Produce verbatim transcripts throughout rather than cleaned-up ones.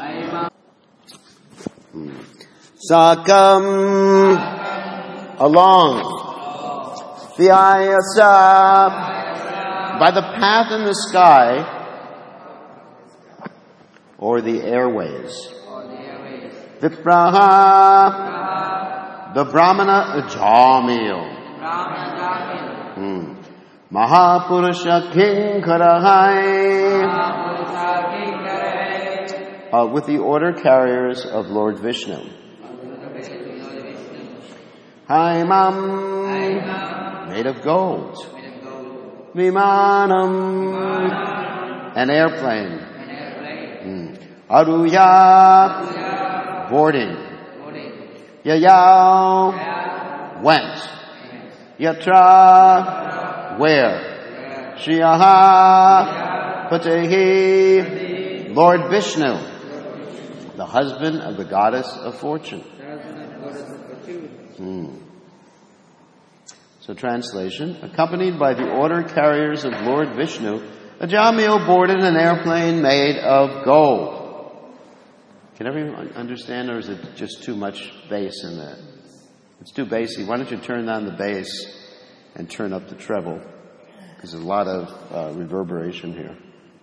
Sakam, along. Vyayasa, by the path in the sky or the airways. Vipraha, the Brahmana Jamil. Hmm. Mahapurusha Kinkarahai, uh, with the order carriers of Lord Vishnu. Haimam, made of gold. Vimanam, an airplane. Hmm. Aruya, boarding. Yayao, went. Yatra, where? Shriyaha, Patehi, Lord Vishnu, the husband of the goddess of fortune. Hmm. So translation, accompanied by the order carriers of Lord Vishnu, Ajamil boarded an airplane made of gold. Can everyone understand, or is it just too much bass in that? It's too bassy. Why don't you turn down the bass and turn up the treble? Because there's a lot of uh, reverberation here.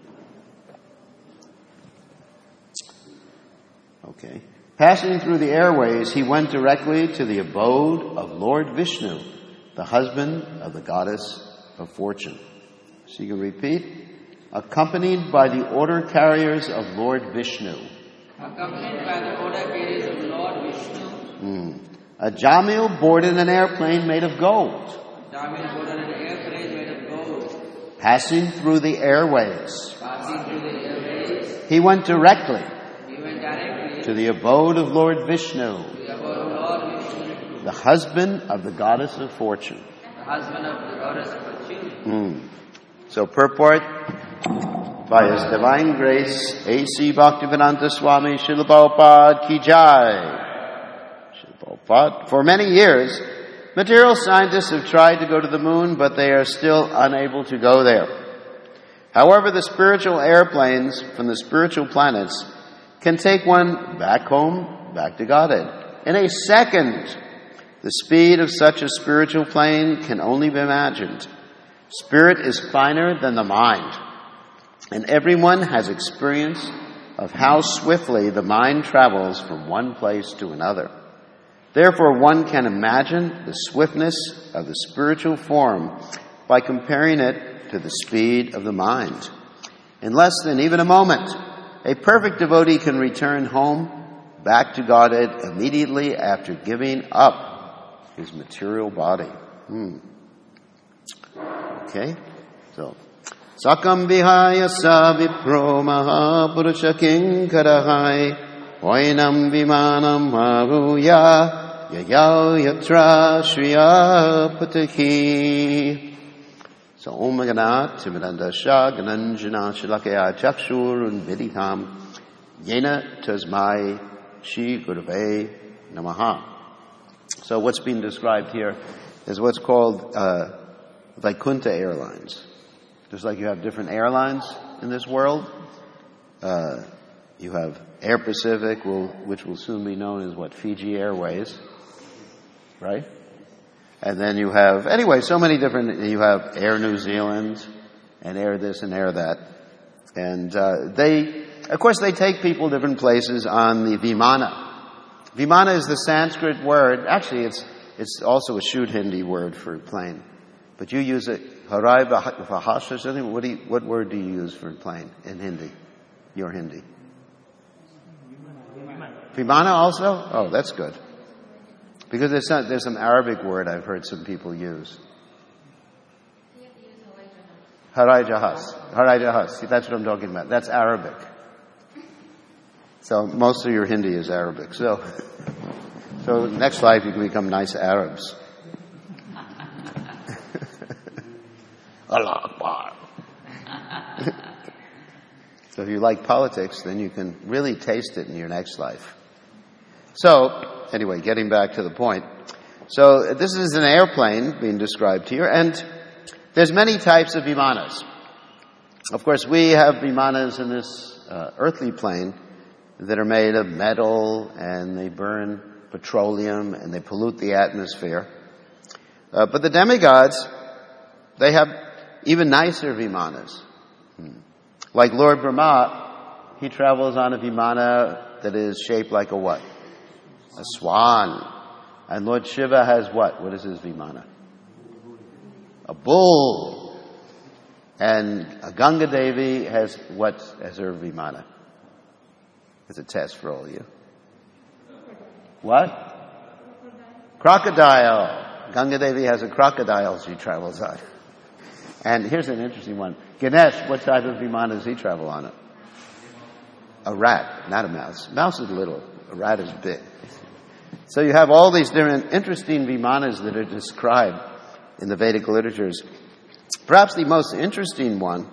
Okay. Passing through the airways, he went directly to the abode of Lord Vishnu, the husband of the goddess of fortune. So you can repeat. Accompanied by the order carriers of Lord Vishnu. Accompanied by the order carriers of Lord Vishnu. Mm. Ajamil boarded an airplane made of gold. Ajamil boarded an airplane made of gold. Passing through the airways. Passing through the airways. He went directly. He went directly to the abode of Lord Vishnu. To the abode of Lord Vishnu. The husband of the goddess of fortune. The husband of the goddess of fortune. Mm. So purport. By His Divine Grace, A C Bhaktivedanta Swami Srila Prabhupada Ki Jai. For many years, material scientists have tried to go to the moon, but they are still unable to go there. However, the spiritual airplanes from the spiritual planets can take one back home, back to Godhead. In a second, the speed of such a spiritual plane can only be imagined. Spirit is finer than the mind, and everyone has experience of how swiftly the mind travels from one place to another. Therefore, one can imagine the swiftness of the spiritual form by comparing it to the speed of the mind. In less than even a moment, a perfect devotee can return home, back to Godhead, immediately after giving up his material body. Hmm. Okay, so Sakam vihaya sa vipro mahapurusha kinkarahai Vainam vimanam aruya Yayao yatra shriya patahi. So Om Ganat Timidandasha Gananjana Shilakaya Chakshur Viditham Yena Tasmai Shri Gurave Namaha. So what's being described here is what's called uh, Vaikuntha Airlines. Just like you have different airlines in this world, uh, you have Air Pacific, will, which will soon be known as what, Fiji Airways, right? And then you have, anyway, so many different, you have Air New Zealand, and Air this and Air that. And uh, they, of course, they take people different places on the Vimana. Vimana is the Sanskrit word, actually it's it's also a Shuddh Hindi word for plane. But you use it, Harai Vahash or something, what, do you, what word do you use for plane in Hindi? Your Hindi. Vimana also? Oh, that's good. Because there's some, there's some Arabic word I've heard some people use. Harai Jahas. Harai Jahas. See, that's what I'm talking about. That's Arabic. So most of your Hindi is Arabic. So, so next life you can become nice Arabs. Allah Akbar. So if you like politics, then you can really taste it in your next life. So, anyway, getting back to the point. So, this is an airplane being described here, and there's many types of vimanas. Of course, we have vimanas in this uh, earthly plane, that are made of metal, and they burn petroleum, and they pollute the atmosphere. Uh, but the demigods, they have even nicer vimanas. Hmm. Like Lord Brahma, he travels on a vimana that is shaped like a what? A swan. And Lord Shiva has what? What is his vimana? A bull. And Ganga Devi has what as her vimana? It's a test for all of you. What? Crocodile. Ganga Devi has a crocodile she travels on. And here's an interesting one. Ganesh, what type of vimana does he travel on it? A rat, not a mouse. Mouse is little. A rat is big. So you have all these different interesting vimanas that are described in the Vedic literatures. Perhaps the most interesting one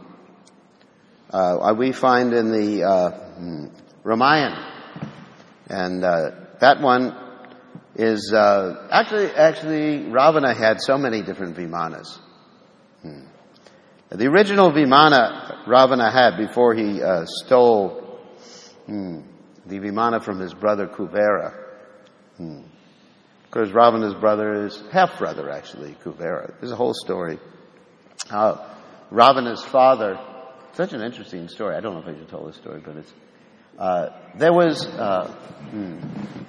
uh, we find in the uh, Ramayana. And uh, that one is uh, actually, actually, Ravana had so many different vimanas. Hmm. The original vimana Ravana had before he uh, stole hmm, the vimana from his brother Kuvera. Hmm. Because Ravana's brother is half-brother, actually, Kuvera. There's a whole story. Uh, Ravana's father, such an interesting story. I don't know if I should tell this story, but it's, uh, there was, uh, hmm,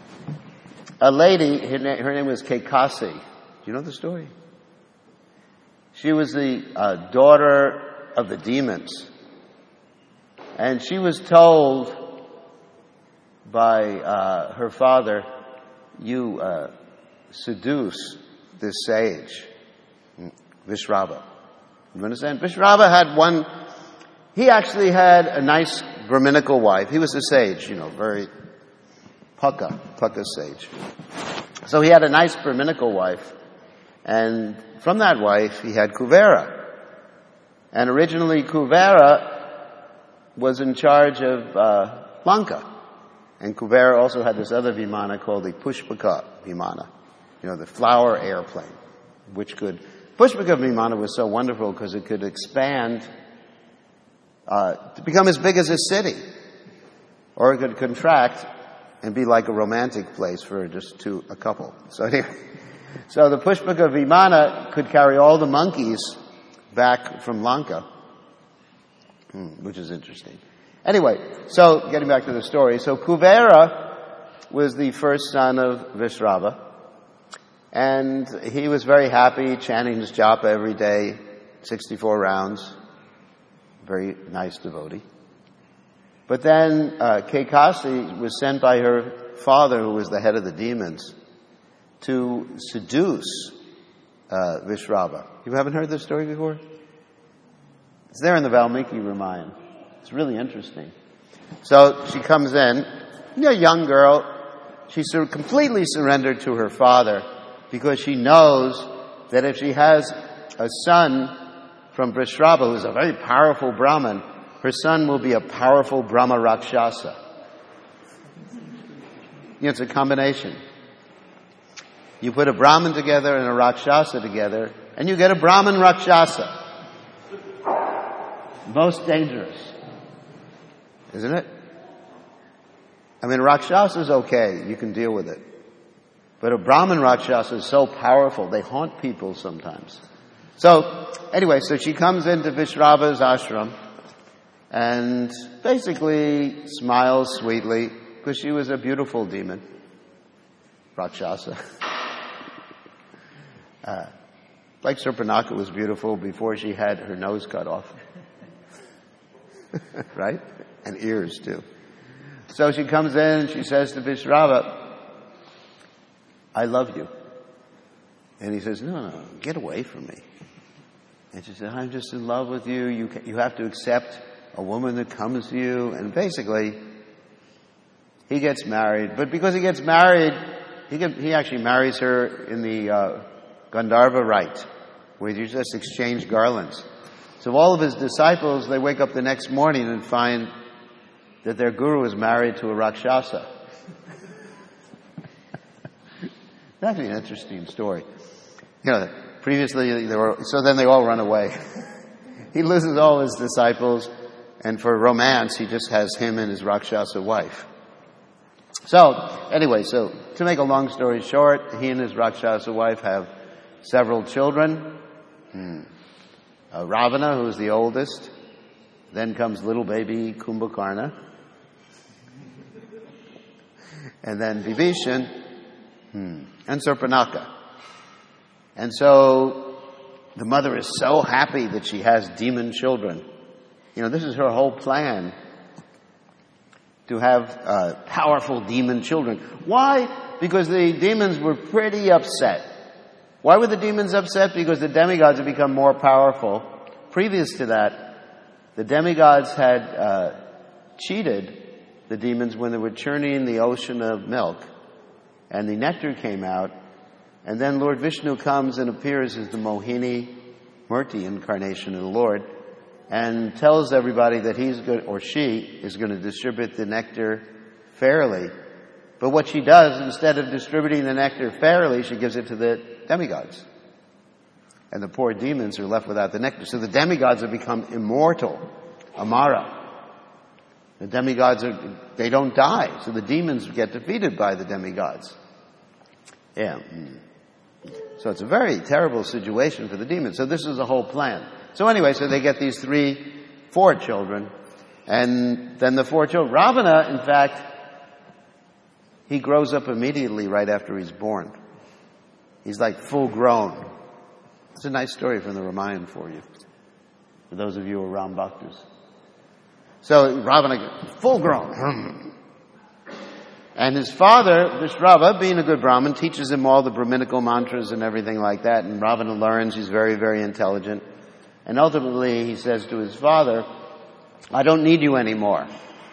a lady, her, na- her name was Kekasi. Do you know the story? She was the uh, daughter of the demons. And she was told by uh, her father, you uh, seduce this sage, Vishrava. You understand? Vishrava had one, he actually had a nice Brahminical wife. He was a sage, you know, very Pukka, Pukka sage. So he had a nice Brahminical wife. And from that wife, he had Kuvera. And originally, Kuvera was in charge of uh, Lanka. And Kuvera also had this other vimana called the Pushpaka vimana. You know, the flower airplane, which could... Pushpaka vimana was so wonderful because it could expand uh, to become as big as a city. Or it could contract and be like a romantic place for just two, a couple. So anyway... So the Pushpaka Vimana could carry all the monkeys back from Lanka, hmm, which is interesting. Anyway, so getting back to the story. So Kuvera was the first son of Vishrava, and he was very happy chanting his japa every day, sixty-four rounds. Very nice devotee. But then uh, Kekasi was sent by her father, who was the head of the demons, to seduce uh, Vishrava. You haven't heard this story before? It's there in the Valmiki Ramayana. It's really interesting. So she comes in, you know, a young girl. She sur- completely surrendered to her father because she knows that if she has a son from Vishrava, who's a very powerful Brahmin, her son will be a powerful Brahma Rakshasa. You know, it's a combination. You put a Brahmin together and a Rakshasa together, and you get a Brahmin Rakshasa. Most dangerous. Isn't it? I mean, Rakshasa is okay. You can deal with it. But a Brahmin Rakshasa is so powerful. They haunt people sometimes. So, anyway, so she comes into Vishrava's ashram and basically smiles sweetly because she was a beautiful demon. Rakshasa. Uh, like Surpanaka was beautiful before she had her nose cut off. Right? And ears too. So she comes in and she says to Vishrava, I love you. And he says, no, no, get away from me. And she said, I'm just in love with you. You can, you have to accept a woman that comes to you. And basically, he gets married. But because he gets married, he, get, he actually marries her in the uh, Gandharva rite, where you just exchange garlands. So all of his disciples, they wake up the next morning and find that their guru is married to a Rakshasa. That'd be an interesting story. You know, previously they were, so then they all run away. He loses all his disciples, and for romance, he just has him and his Rakshasa wife. So, anyway, so to make a long story short, he and his Rakshasa wife have several children. Hmm. Uh, Ravana, who is the oldest. Then comes little baby Kumbhakarna. And then Vibhishan. Hmm. And Surpanaka. And so the mother is so happy that she has demon children. You know, this is her whole plan, to have uh, powerful demon children. Why? Because the demons were pretty upset. Why were the demons upset? Because the demigods had become more powerful. Previous to that, the demigods had uh, cheated the demons when they were churning the ocean of milk, and the nectar came out, and then Lord Vishnu comes and appears as the Mohini Murti incarnation of the Lord, and tells everybody that he's good, or she is going to distribute the nectar fairly. But what she does, instead of distributing the nectar fairly, she gives it to the demigods. And the poor demons are left without the nectar. So the demigods have become immortal, Amara. The demigods are, they don't die. So the demons get defeated by the demigods. Yeah. So it's a very terrible situation for the demons. So this is the whole plan. So anyway, so they get these three, four children, and then the four children. Ravana, in fact, he grows up immediately right after he's born. He's like full grown. It's a nice story from the Ramayana for you, for those of you who are Ram Bhaktas. So Ravana, full grown. And his father, Vishrava, being a good Brahmin, teaches him all the Brahminical mantras and everything like that, and Ravana learns. He's very, very intelligent. And ultimately, he says to his father, I don't need you anymore.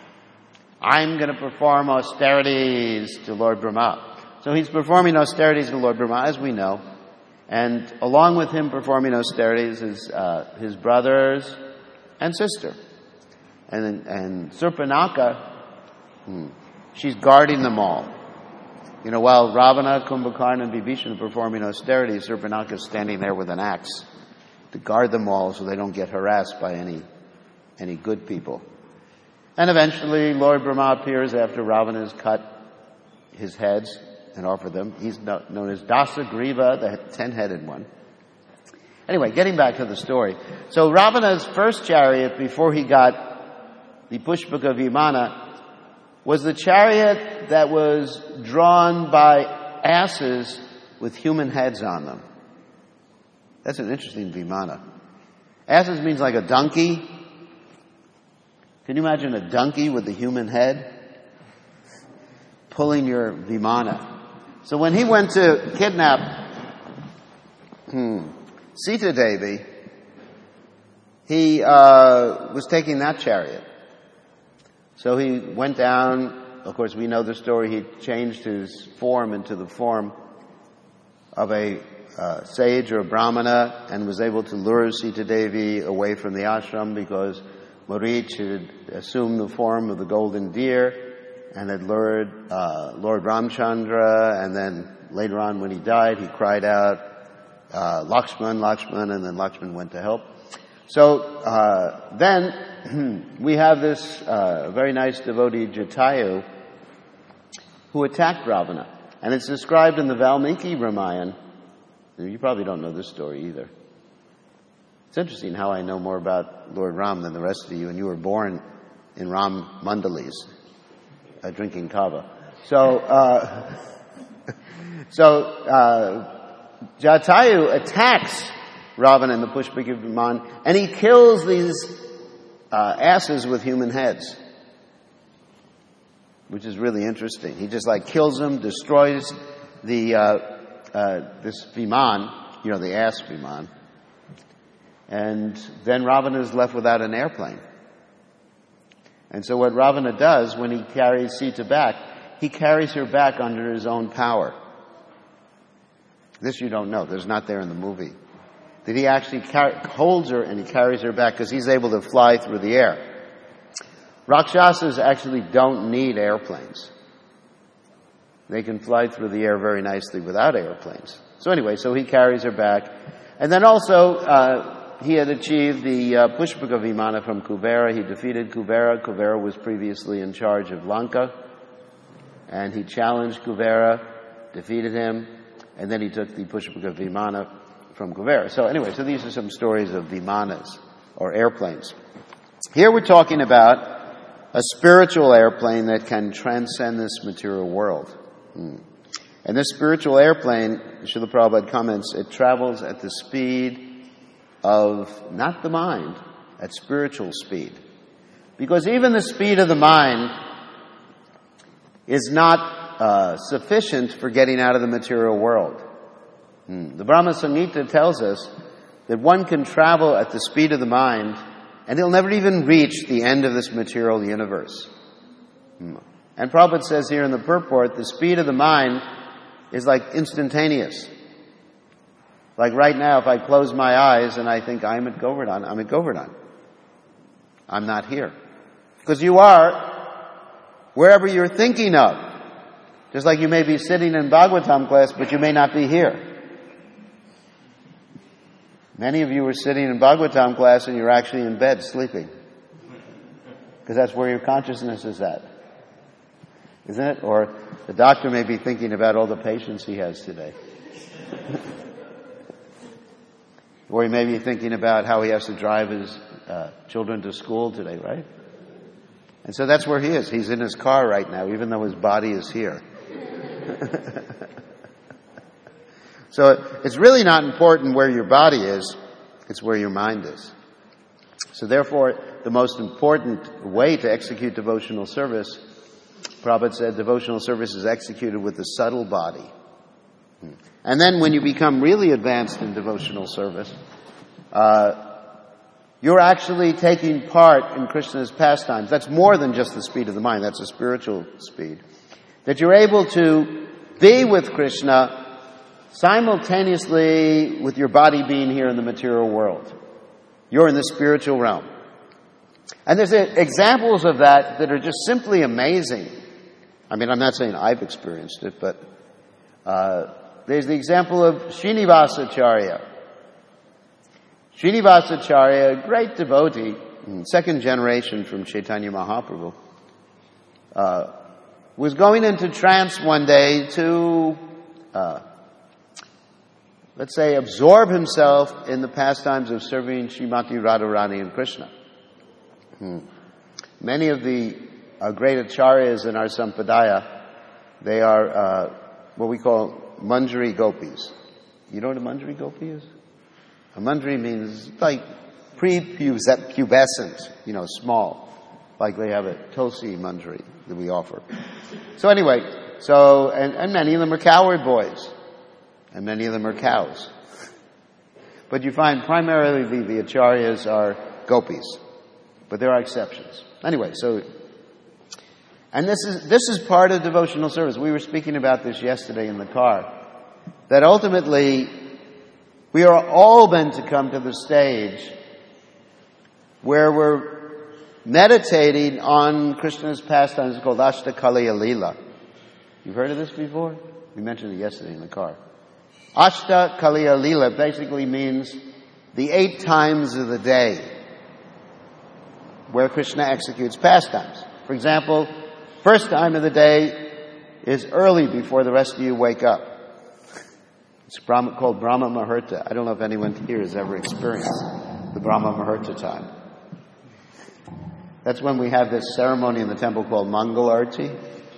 I'm going to perform austerities to Lord Brahma. So he's performing austerities to Lord Brahma, as we know. And along with him performing austerities is uh, his brothers and sister. And, and Surpanaka, hmm, she's guarding them all. You know, while Ravana, Kumbhakarna, and Vibhishan are performing austerities, Surpanaka is standing there with an axe to guard them all so they don't get harassed by any any good people. And eventually, Lord Brahma appears after Ravana has cut his heads and offered them. He's known as Dasagriva, the ten-headed one. Anyway, getting back to the story. So Ravana's first chariot, before he got the Pushpaka Vimana, was the chariot that was drawn by asses with human heads on them. That's an interesting Vimana. Asses means like a donkey. Can you imagine a donkey with a human head pulling your Vimana? So when he went to kidnap hmm, Sita Devi, he uh, was taking that chariot. So he went down. Of course, we know the story. He changed his form into the form of a Uh, sage or a brahmana, and was able to lure Sita Devi away from the ashram because Marich had assumed the form of the golden deer and had lured uh, Lord Ramchandra, and then later on when he died, he cried out, uh, Lakshman, Lakshman, and then Lakshman went to help. So uh, then we have this uh, very nice devotee, Jatayu, who attacked Ravana. And it's described in the Valmiki Ramayana. You probably don't know this story either. It's interesting how I know more about Lord Ram than the rest of you, and you were born in Ram Mandalis, uh, drinking kava. So, uh, so uh, Jatayu attacks Ravana in the Pushpaka Viman, and he kills these uh, asses with human heads, which is really interesting. He just like kills them, destroys the uh, uh, this Viman, you know, the ass Viman, and then Ravana is left without an airplane. And so what Ravana does when he carries Sita back, he carries her back under his own power. This you don't know. There's not there in the movie. That he actually car- holds her and he carries her back because he's able to fly through the air. Rakshasas actually don't need airplanes. They can fly through the air very nicely without airplanes. So anyway, so he carries her back. And then also, uh, he had achieved the uh, Pushpaka Vimana from Kubera. He defeated Kubera. Kubera was previously in charge of Lanka. and he challenged Kuvera, defeated him, and then he took the Pushpaka Vimana from Kuvera. So anyway, so these are some stories of Vimanas, or airplanes. Here we're talking about a spiritual airplane that can transcend this material world. Hmm. And this spiritual airplane, Srila Prabhupada comments, it travels at the speed of, not the mind, at spiritual speed. Because even the speed of the mind is not uh, sufficient for getting out of the material world. Hmm. The Brahma Samhita tells us that one can travel at the speed of the mind and he'll never even reach the end of this material universe. Hmm. And Prabhupada says here in the purport, the speed of the mind is like instantaneous. Like right now, if I close my eyes and I think I'm at Govardhan, I'm at Govardhan. I'm not here. Because you are wherever you're thinking of. Just like you may be sitting in Bhagavatam class, but you may not be here. Many of you are sitting in Bhagavatam class and you're actually in bed sleeping. Because that's where your consciousness is at. Isn't it? Or the doctor may be thinking about all the patients he has today. Or he may be thinking about how he has to drive his uh, children to school today, right? And so that's where he is. He's in his car right now, even though his body is here. So it's really not important where your body is, it's where your mind is. So therefore, the most important way to execute devotional service, Prabhupada said, devotional service is executed with the subtle body. And then when you become really advanced in devotional service, uh, you're actually taking part in Krishna's pastimes. That's more than just the speed of the mind. That's a spiritual speed. That you're able to be with Krishna simultaneously with your body being here in the material world. You're in the spiritual realm. And there's examples of that that are just simply amazing. I mean, I'm not saying I've experienced it, but uh, there's the example of Srinivasacharya. Srinivasacharya, a great devotee, second generation from Chaitanya Mahaprabhu, uh, was going into trance one day to, uh, let's say, absorb himself in the pastimes of serving Srimati Radharani and Krishna. Hmm. Many of the uh, great acharyas in our Sampradaya, they are uh, what we call Manjari Gopis. You know what a Manjari Gopi is? A Manjari means like pre-pubescent, you know, small. Like they have a Tulsi Manjari that we offer. So anyway, so, and, and many of them are cowherd boys. And many of them are cows. But you find primarily the, the acharyas are gopis. But there are exceptions. Anyway, so, and this is, this is part of devotional service. We were speaking about this yesterday in the car. That ultimately, we are all meant to come to the stage where we're meditating on Krishna's pastimes called Ashtakaliya Leela. You've heard of this before? We mentioned it yesterday in the car. Ashtakaliya Leela basically means the eight times of the day where Krishna executes pastimes. For example, first time of the day is early before the rest of you wake up. It's Brahma, called Brahma Muhurta. I don't know if anyone here has ever experienced the Brahma Muhurta time. That's when we have this ceremony in the temple called Mangal Arti.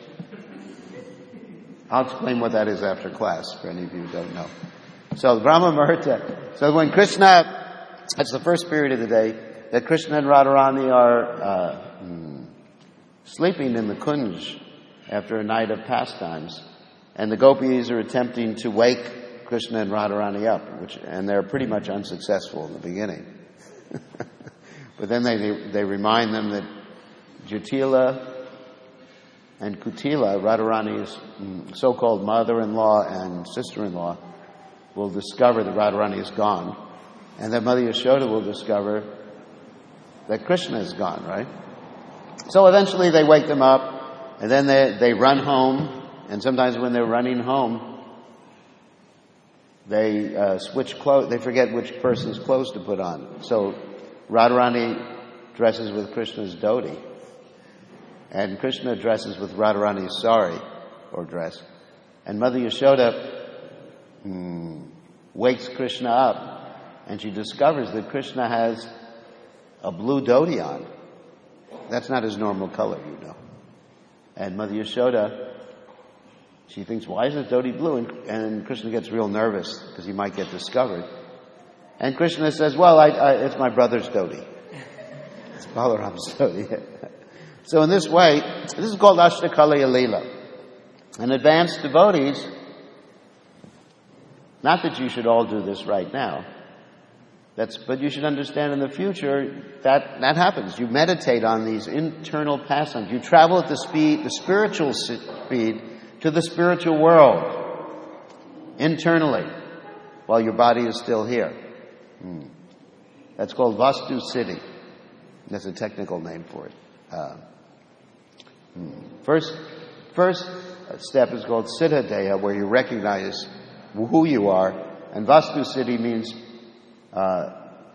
I'll explain what that is after class, for any of you who don't know. So, the Brahma Muhurta. So when Krishna, that's the first period of the day, that Krishna and Radharani are uh, hmm, sleeping in the Kunj after a night of pastimes. And the gopis are attempting to wake Krishna and Radharani up, which, and they're pretty much unsuccessful in the beginning. But then they, they remind them that Jatila and Kutila, Radharani's so-called mother-in-law and sister-in-law, will discover that Radharani is gone. And that Mother Yashoda will discover that Krishna is gone, right? So eventually they wake them up, and then they, they run home, and sometimes when they're running home, they uh, switch clothes, they forget which person's clothes to put on. So Radharani dresses with Krishna's dhoti, and Krishna dresses with Radharani's sari. or dress. And Mother Yashoda hmm, wakes Krishna up, and she discovers that Krishna has a blue dhoti on. That's not his normal color, you know. And Mother Yashoda, she thinks, why is his dhoti blue? And, and Krishna gets real nervous because he might get discovered. And Krishna says, well, I, I, it's my brother's dhoti. It's Balaram's dhoti. So in this way, this is called Ashtakaleya Leela. And advanced devotees, not that you should all do this right now, that's, but you should understand in the future that that happens. You meditate on these internal pastimes. You travel at the speed, the spiritual speed, to the spiritual world internally, while your body is still here. Hmm. That's called Vastu Siddhi. That's a technical name for it. Uh, hmm. First, first step is called Siddha Deha, where you recognize who you are, and Vastu Siddhi means uh,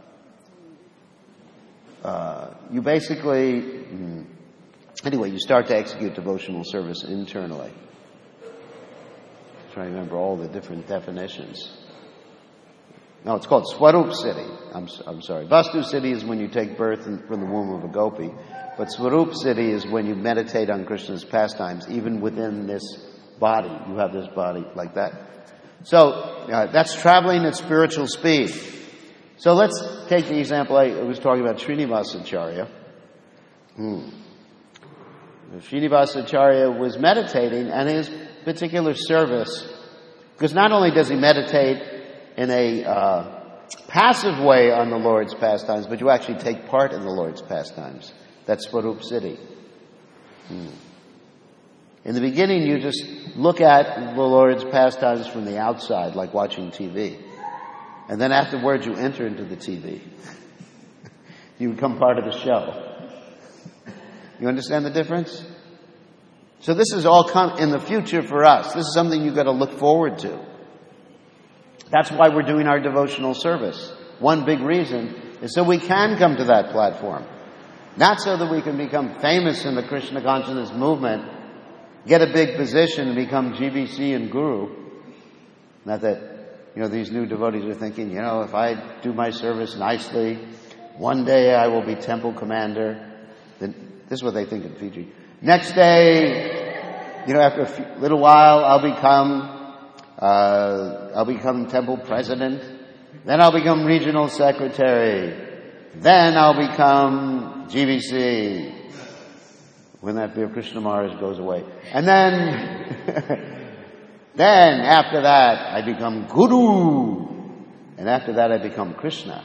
uh, you basically, hmm, anyway, you start to execute devotional service internally. I'm trying to remember all the different definitions. No, it's called Swarup Siddhi. I'm, I'm sorry. Vastu Siddhi is when you take birth in, from the womb of a gopi. But Swarup Siddhi is when you meditate on Krishna's pastimes, even within this body. You have this body like that. So, uh, that's traveling at spiritual speed. So let's take the example I was talking about, Srinivasacharya. Hmm. Srinivasacharya was meditating, and his particular service, because not only does he meditate in a uh, passive way on the Lord's pastimes, but you actually take part in the Lord's pastimes. That's Swarup Siddhi. Hmm. In the beginning, you just look at the Lord's pastimes from the outside, like watching T V. And then afterwards, you enter into the T V. You become part of the show. You understand the difference? So this is all come in the future for us. This is something you've got to look forward to. That's why we're doing our devotional service. One big reason is so we can come to that platform. Not so that we can become famous in the Krishna consciousness movement, get a big position and become G B C and guru. Not that, you know, these new devotees are thinking, you know, if I do my service nicely, one day I will be temple commander. Then, this is what they think in Fiji. Next day, you know, after a few, little while, I'll become, uh, I'll become temple president. Then I'll become regional secretary. Then I'll become G B C. When that Beer Krishna Maharaj goes away. And then, then after that, I become Guru. And after that, I become Krishna.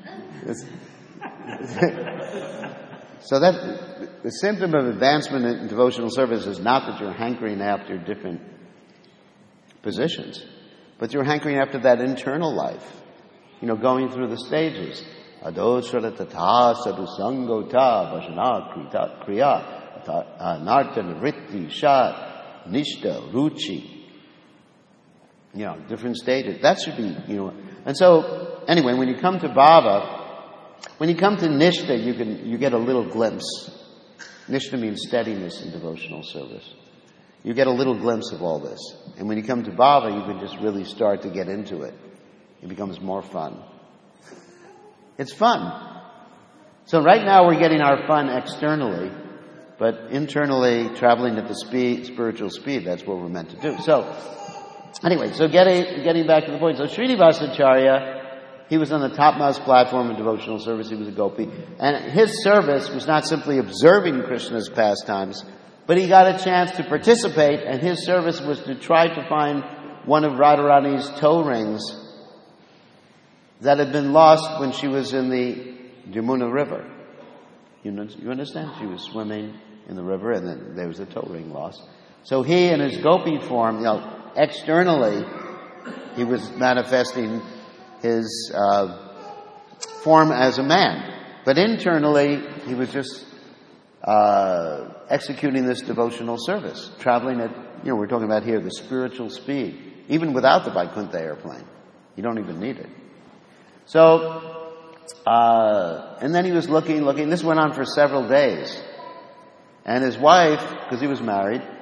So that, the symptom of advancement in devotional service is not that you're hankering after different positions, but you're hankering after that internal life. You know, going through the stages. Adosara tata sadhusangota vajana kriya. Nartan, Vritti, Shat, Nishta, Ruchi. You know, different stages. That should be, you know. And so, anyway, when you come to Bhava, when you come to Nishta, you can, you get a little glimpse. Nishta means steadiness in devotional service. You get a little glimpse of all this. And when you come to Bhava, you can just really start to get into it. It becomes more fun. It's fun. So right now we're getting our fun externally. But internally, traveling at the speed, spiritual speed, that's what we're meant to do. So, anyway, so getting, getting back to the point. So Srinivasacharya, he was on the topmost platform of devotional service. He was a gopi. And his service was not simply observing Krishna's pastimes, but he got a chance to participate, and his service was to try to find one of Radharani's toe rings that had been lost when she was in the Yamuna River. You know, you understand? She was swimming in the river, and then there was a toe ring lost. So he, in his gopi form, you know, externally, he was manifesting his uh, form as a man. But internally, he was just uh, executing this devotional service, traveling at, you know, we're talking about here the spiritual speed, even without the Vaikuntha airplane. You don't even need it. So, uh, and then he was looking, looking. This went on for several days. And his wife, because he was married,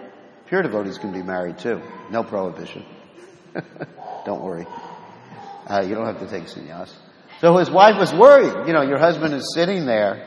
Pure devotees can be married too. No prohibition. Don't worry. Uh, you don't have to take sannyas. So his wife was worried. You know, your husband is sitting there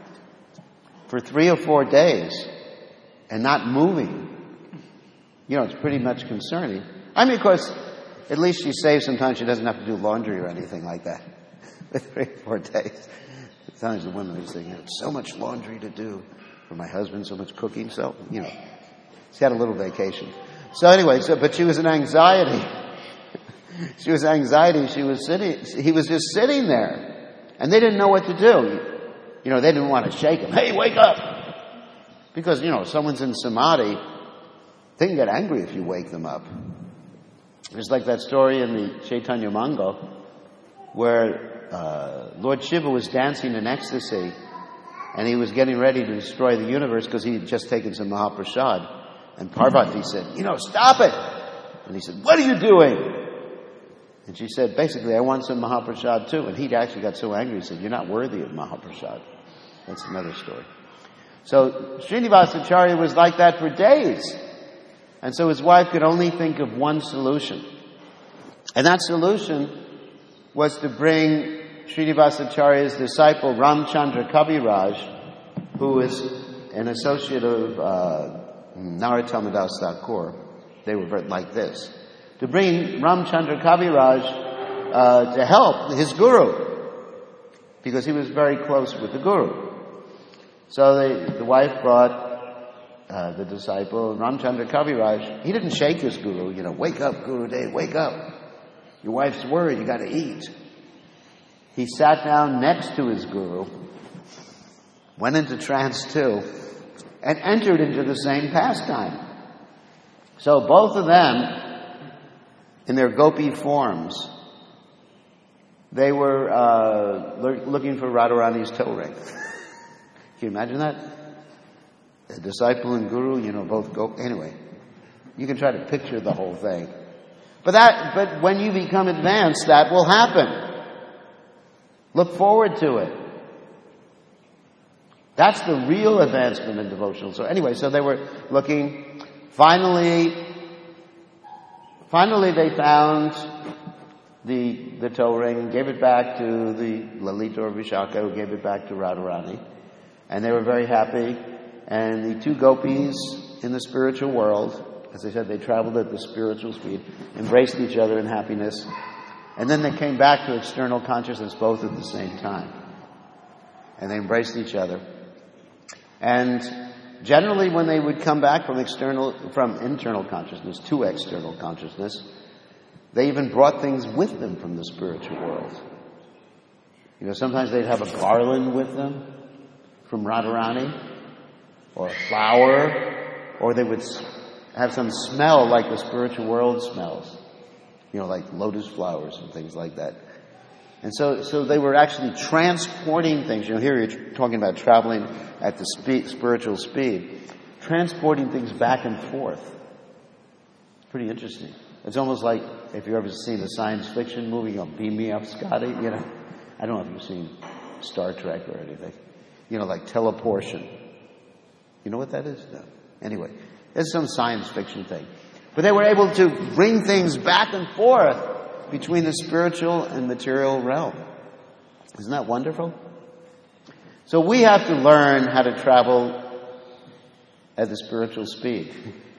for three or four days and not moving. You know, it's pretty much concerning. I mean, of course, at least she saves sometimes she doesn't have to do laundry or anything like that. For three or four days. Sometimes the women are saying, it's so much laundry to do for my husband, so much cooking. So, you know, she had a little vacation. So anyway, so, but she was in anxiety. She was anxiety. She was sitting, he was just sitting there. And they didn't know what to do. You know, they didn't want to shake him. Hey, wake up! Because, you know, someone's in samadhi, they can get angry if you wake them up. It's like that story in the Chaitanya Mangal where uh, Lord Shiva was dancing in ecstasy and he was getting ready to destroy the universe because he had just taken some Mahaprasad. And Parvati said, you know, stop it! And he said, what are you doing? And she said, basically, I want some Mahaprasad too. And he actually got so angry, he said, you're not worthy of Mahaprasad. That's another story. So Srinivasacharya was like that for days. And so his wife could only think of one solution. And that solution was to bring Srinivasacharya's disciple Ramchandra Kaviraj, who is an associate of uh, Narottam Das Thakur. They were like this. To bring Ramchandra Kaviraj uh, to help his guru, because he was very close with the guru. So they, the wife brought uh, the disciple, Ramchandra Kaviraj. He didn't shake his guru, you know, wake up, Guru Dev, wake up. Your wife's worried, you got to eat. He sat down next to his guru, went into trance too, and entered into the same pastime. So both of them, in their gopi forms, they were uh, lo- looking for Radharani's toe ring. Can you imagine that? A disciple and guru, you know, both go. Anyway, you can try to picture the whole thing. But that, but when you become advanced, that will happen. Look forward to it. That's the real advancement in devotional. So anyway, so they were looking. Finally, finally they found the the toe ring, gave it back to the Lalita or Vishaka, who gave it back to Radharani. And they were very happy. And the two gopis in the spiritual world, as I said, they traveled at the spiritual speed, embraced each other in happiness. And then they came back to external consciousness both at the same time. And they embraced each other. And generally when they would come back from external, from internal consciousness to external consciousness, they even brought things with them from the spiritual world. You know, sometimes they'd have a garland with them from Radharani, or a flower, or they would have some smell like the spiritual world smells. You know, like lotus flowers and things like that. And so, so they were actually transporting things. You know, here you're talking about traveling at the speed, spiritual speed. Transporting things back and forth. It's pretty interesting. It's almost like if you've ever seen a science fiction movie, you know, Beam Me Up, Scotty, you know. I don't know if you've seen Star Trek or anything. You know, like teleportation. You know what that is? No. Anyway, it's some science fiction thing. But they were able to bring things back and forth between the spiritual and material realm. Isn't that wonderful? So we have to learn how to travel at the spiritual speed.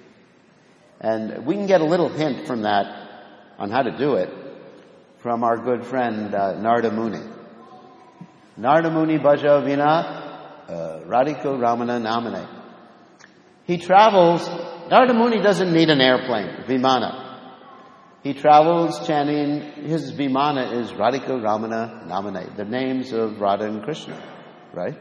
And we can get a little hint from that on how to do it from our good friend uh, Narada Muni. Narada Muni Bhaja Vina uh, Radhiko Ramana Namane. He travels. Narada Muni doesn't need an airplane, Vimana. He travels chanting, his Vimana is Radhika Ramana Namane, the names of Radha and Krishna, right?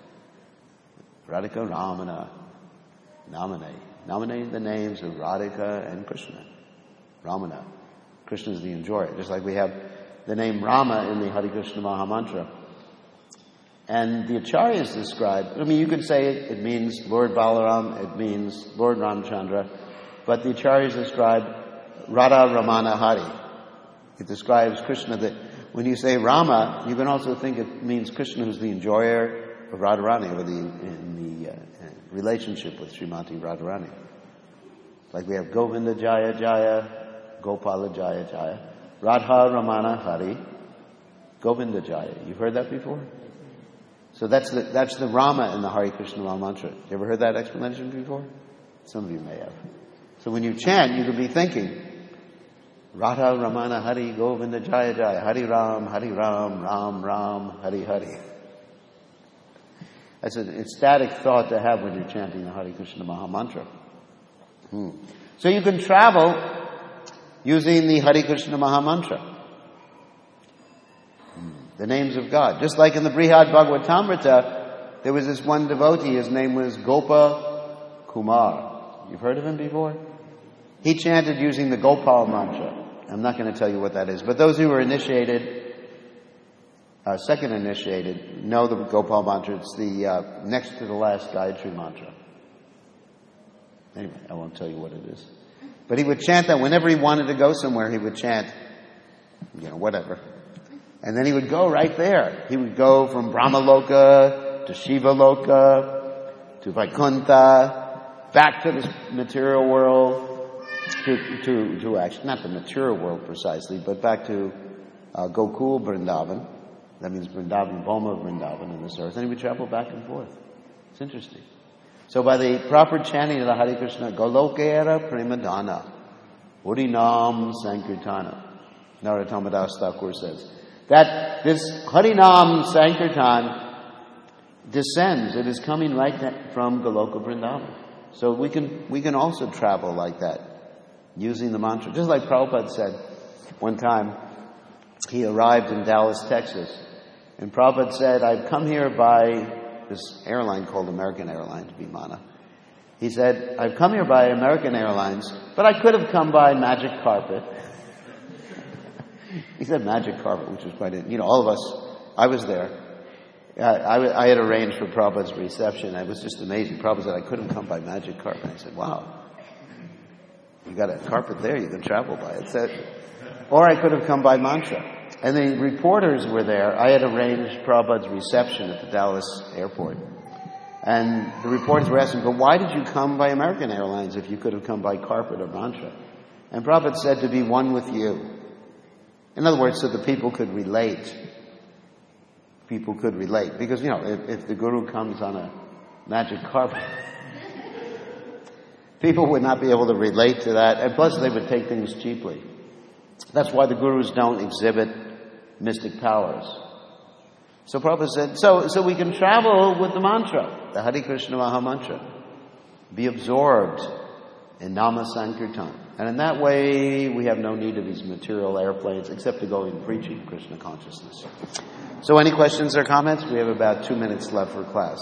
Radhika Ramana Namane. Namane, the names of Radhika and Krishna. Ramana. Krishna is the enjoyer, just like we have the name Rama in the Hare Krishna Maha Mantra. And the Acharyas describe, I mean, you could say it, it means Lord Balaram, it means Lord Ramchandra, but the Acharyas describe Radha Ramana Hari. It describes Krishna. That when you say Rama, you can also think it means Krishna who's the enjoyer of Radharani, or the, in the uh, relationship with Srimati Radharani. Like we have Govinda Jaya Jaya, Gopala Jaya Jaya, Radha Ramana Hari, Govinda Jaya. You've heard that before? So that's the, that's the Rama in the Hare Krishna Maha Mantra. You ever heard that explanation before? Some of you may have. So when you chant, you could be thinking, Radha Ramana Hari Govinda Jaya Jaya, Hari Ram, Hari Ram, Ram Ram, Hari Hari. That's an ecstatic thought to have when you're chanting the Hare Krishna Maha Mantra. Hmm. So you can travel using the Hare Krishna Maha Mantra. Hmm. The names of God. Just like in the Brihad Bhagavatamrita, there was this one devotee, his name was Gopa Kumar. You've heard of him before? He chanted using the Gopal mantra. I'm not going to tell you what that is. But those who are initiated, uh, second initiated, know the Gopal mantra. It's the uh, next to the last Gayatri mantra. Anyway, I won't tell you what it is. But he would chant that whenever he wanted to go somewhere, he would chant, you know, whatever. And then he would go right there. He would go from Brahmaloka to Shiva Loka to Vaikuntha, back to the material world, to, to, to actually, not the material world precisely, but back to uh, Gokul Vrindavan. That means Vrindavan, Bhoma Vrindavan in this earth. And he would travel back and forth. It's interesting. So by the proper chanting of the Hare Krishna, Golokera Premadana, Harinam Sankirtana, Narottama Das Thakur says, that this Harinam Sankirtan descends. It is coming right from Goloka Vrindavan. So we can we can also travel like that, using the mantra. Just like Prabhupada said one time, he arrived in Dallas, Texas, and Prabhupada said, I've come here by this airline called American Airlines, Vimana. He said, I've come here by American Airlines, but I could have come by Magic Carpet. He said Magic Carpet, which was quite, you know, all of us, I was there. I, I, I had arranged for Prabhupada's reception. It was just amazing. Prabhupada said, I couldn't come by Magic Carpet. I said, wow, you got a carpet there, you can travel by it. Said, or I could have come by mantra. And the reporters were there. I had arranged Prabhupada's reception at the Dallas airport. And the reporters were asking, but why did you come by American Airlines if you could have come by carpet or mantra? And Prabhupada said, to be one with you. In other words, so the people could relate. People could relate. Because, you know, if, if the Guru comes on a magic carpet, people would not be able to relate to that. And plus, they would take things cheaply. That's why the Gurus don't exhibit mystic powers. So Prabhupada said, so, so we can travel with the mantra, the Hare Krishna Maha Mantra. Be absorbed in Nama Sankirtan. And in that way, we have no need of these material airplanes except to go in preaching Krishna consciousness. So any questions or comments? We have about two minutes left for class.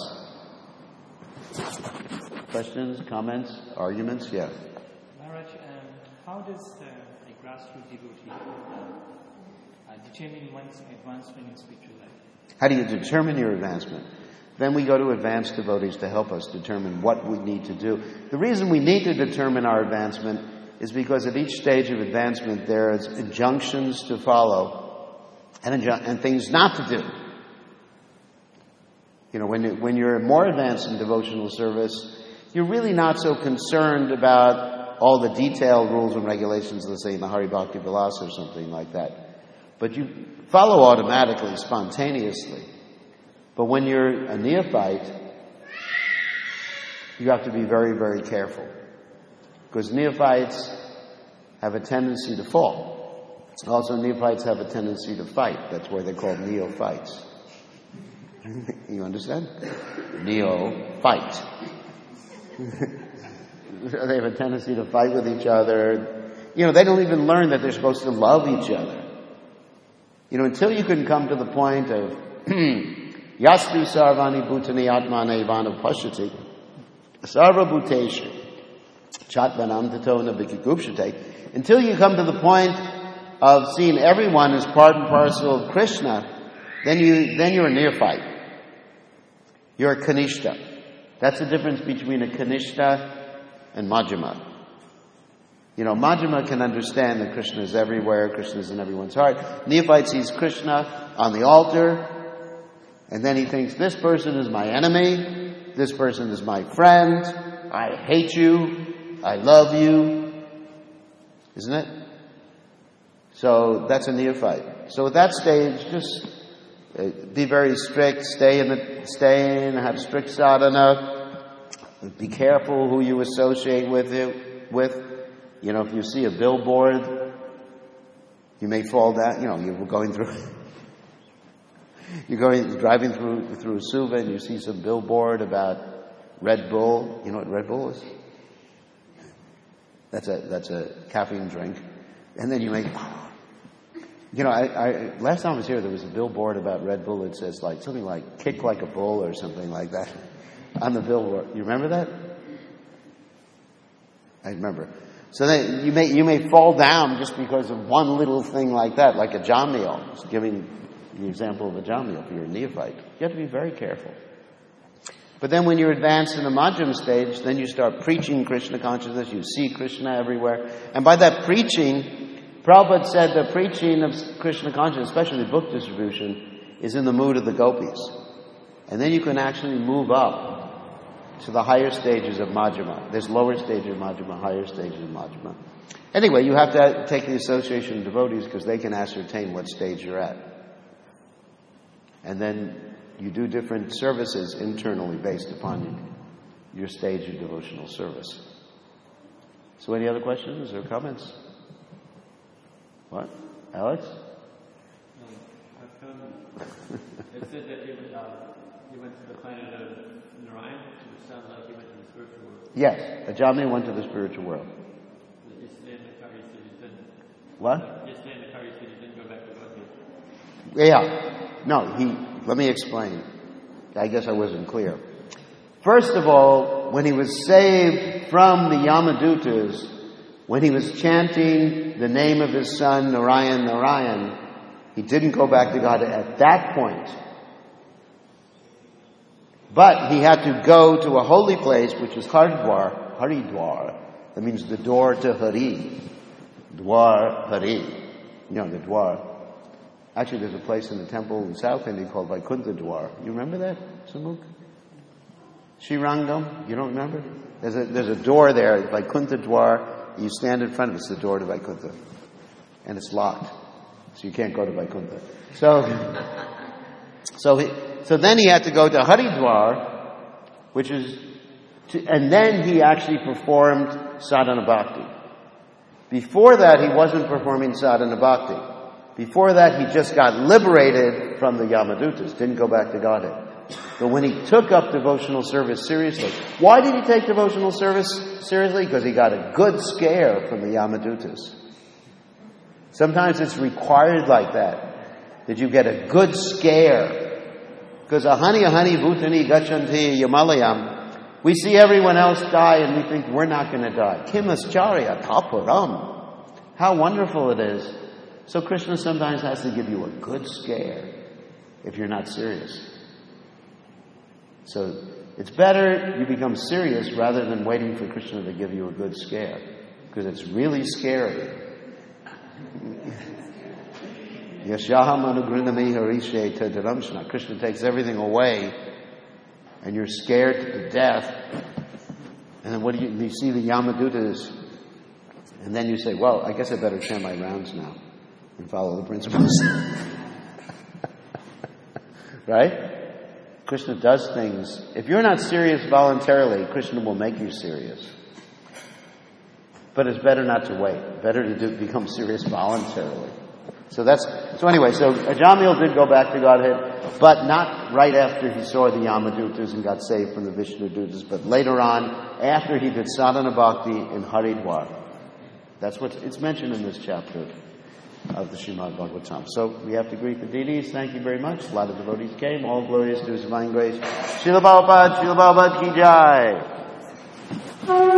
Questions, comments, arguments? Yeah. Maharaj, um, how does uh, a grassroots devotee uh, uh, determine one's advancement in spiritual life? How do you determine your advancement? Then we go to advanced devotees to help us determine what we need to do. The reason we need to determine our advancement is because at each stage of advancement there's injunctions to follow and, injun- and things not to do. You know, when, you, when you're more advanced in devotional service, you're really not so concerned about all the detailed rules and regulations, let's say in the Hari Bhakti Vilasa or something like that. But you follow automatically, spontaneously. But when you're a neophyte, you have to be very, very careful. Because neophytes have a tendency to fall. Also, neophytes have a tendency to fight. That's why they're called neophytes. You understand? Neophyte. They have a tendency to fight with each other. You know, they don't even learn that they're supposed to love each other. You know, until you can come to the point of Yastu Sarvani Bhutani Atmana Ivana Pashyati Sarva Bhuteshu Chatvanam Tatona Vikigupshate. Until you come to the point of seeing everyone as part and parcel of Krishna, then you then you're a neophyte. You're a Kanishta. That's the difference between a Kanishta and Majjhima. You know, Majjhima can understand that Krishna is everywhere, Krishna is in everyone's heart. Neophyte sees Krishna on the altar, and then he thinks, this person is my enemy, this person is my friend, I hate you, I love you. Isn't it? So that's a neophyte. So at that stage, just uh, be very strict, stay in the, stay in, have strict sadhana, be careful who you associate with it, with. You know, if you see a billboard, you may fall down, you know, you're going through, you're going, driving through, through Suva and you see some billboard about Red Bull. You know what Red Bull is? That's a, that's a caffeine drink. And then you make, you know, I, I, last time I was here, there was a billboard about Red Bull. It says like, something like, kick like a bull or something like that on the billboard. You remember that? I remember. So then you may, you may fall down just because of one little thing like that, like a jamil. Just giving the example of a jamil if you're a neophyte. You have to be very careful. But then when you advance in the Madhyam stage, then you start preaching Krishna consciousness, you see Krishna everywhere. And by that preaching, Prabhupada said the preaching of Krishna consciousness, especially book distribution, is in the mood of the gopis. And then you can actually move up to the higher stages of Madhyama. There's lower stages of Madhyama, higher stages of Madhyama. Anyway, you have to take the association of devotees because they can ascertain what stage you're at. And then you do different services internally based upon your stage of devotional service. So any other questions or comments? What? Alex? Um, it said that you, uh, you went to the planet of Narayan, which sounds like you went to the spiritual world. Yes, Ajami went to the spiritual world. Yesterday in the car you said you didn't. What? Yesterday in the car you said you didn't go back to Godhead. Yeah. No, he, let me explain. I guess I wasn't clear. First of all, when he was saved from the Yamadutas, when he was chanting the name of his son, Narayan, Narayan, he didn't go back to God at that point. But he had to go to a holy place, which is Haridwar, Haridwar. That means the door to Hari. Dwar Hari. You know, the Dwar. Actually, there's a place in the temple in South India called Vaikuntha Dwar. You remember that, Samuk? Srirangam? You don't remember? There's a, there's a door there, Vaikuntha Dwar. You stand in front of it, it's the door to Vaikuntha. And it's locked. So you can't go to Vaikuntha. So, so, he, so then he had to go to Haridwar, which is, to, and then he actually performed sadhana bhakti. Before that, he wasn't performing sadhana bhakti. Before that, he just got liberated from the Yamadutas, didn't go back to Godhead. But when he took up devotional service seriously, why did he take devotional service seriously? Because he got a good scare from the Yamadutas. Sometimes it's required like that, that you get a good scare. Because ahani ahani bhutani gachanti yamalayam, we see everyone else die and we think we're not going to die. Kimascharya taparam. How wonderful it is. So Krishna sometimes has to give you a good scare if you're not serious. So it's better you become serious rather than waiting for Krishna to give you a good scare. Because it's really scary. Yashaham anugrinami harishe tadaramshna. Krishna takes everything away and you're scared to death. And then what do you, you see the Yamadutas and then you say, well, I guess I better chant my rounds now and follow the principles. Right? Krishna does things. If you're not serious voluntarily, Krishna will make you serious. But it's better not to wait. Better to do, become serious voluntarily. So that's, so anyway, so Ajamil did go back to Godhead, but not right after he saw the Yamadutas and got saved from the Vishnudutas, but later on, after he did sadhana bhakti in Haridwar. That's what, it's mentioned in this chapter of the Srimad Bhagavatam. So we have to greet the deities. Thank you very much. A lot of devotees came. All glories to His divine grace. Srila Prabhupada, Srila Prabhupada ki jai.